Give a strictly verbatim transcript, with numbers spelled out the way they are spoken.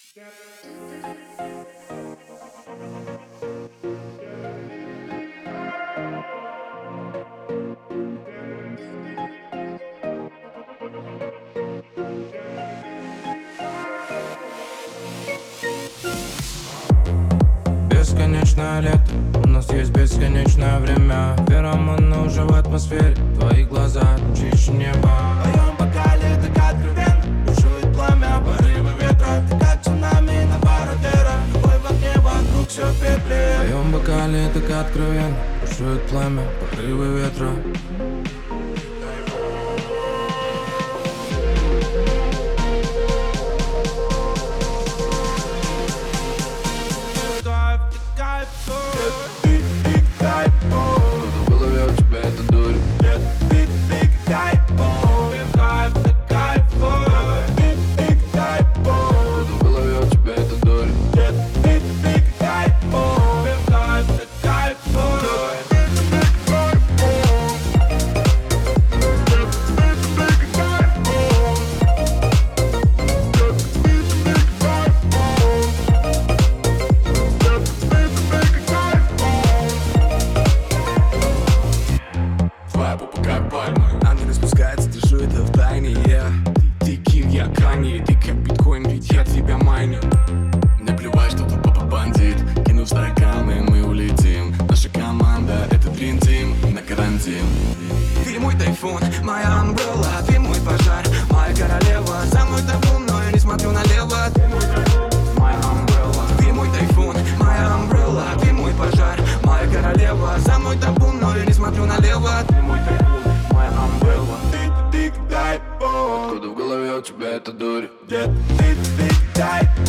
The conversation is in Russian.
Бесконечное лето, у нас есть бесконечное время. Феромоны уже в атмосфере, твои глаза чище неба. В твоем бокале так откровенно бушует пламя, порывы ветра. Ты как цунами на парадера, любой в огне, вокруг все в пепле. В твоем бокале так откровенно бушует пламя, порывы ветра. Ангелы спускаются, держу это в тайне, yeah. Дикий я Канье, ты как биткоин, ведь я тебя майню. Мне плевать, что тут папа бандит. Кину в стаканы, мы улетим. Наша команда, это Dream Team на карантин. Ты мой тайфун, моя umbrella. Ты мой пожар, моя королева. За мной табу, но я не смотрю налево. Ты мой тайфун, моя umbrella. Ты мой тайфун, моя umbrella. Ты мой пожар, моя королева. За мной табу, но я не смотрю налево. Ты мой тайфун, моя umbrella. Откуда в голове у тебя эта дурь? Ты, ты, ты, дай.